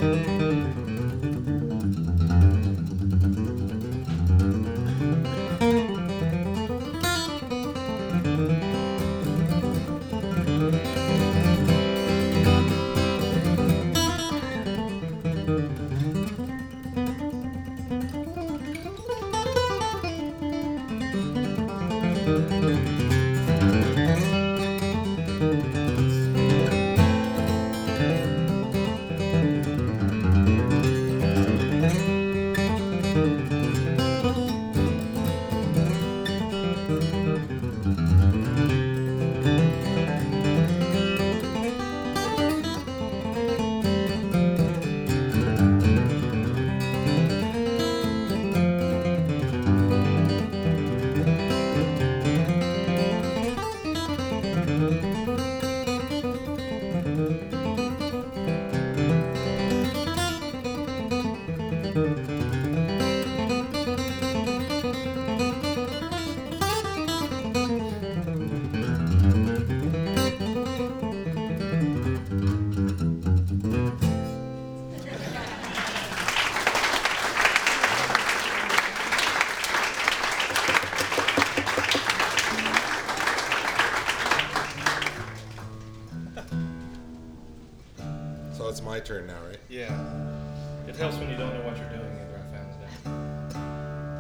So it's my turn now, right? Yeah. It helps when you don't know what you're doing either, I found.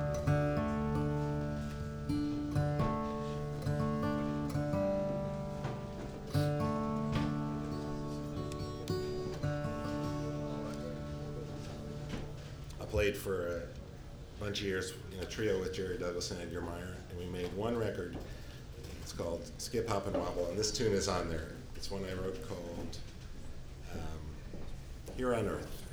I played for a bunch of years in a trio with Jerry Douglas and Edgar Meyer, and we made one record. It's called Skip, Hop, and Wobble, and this tune is on there. It's one I wrote called Here on Earth.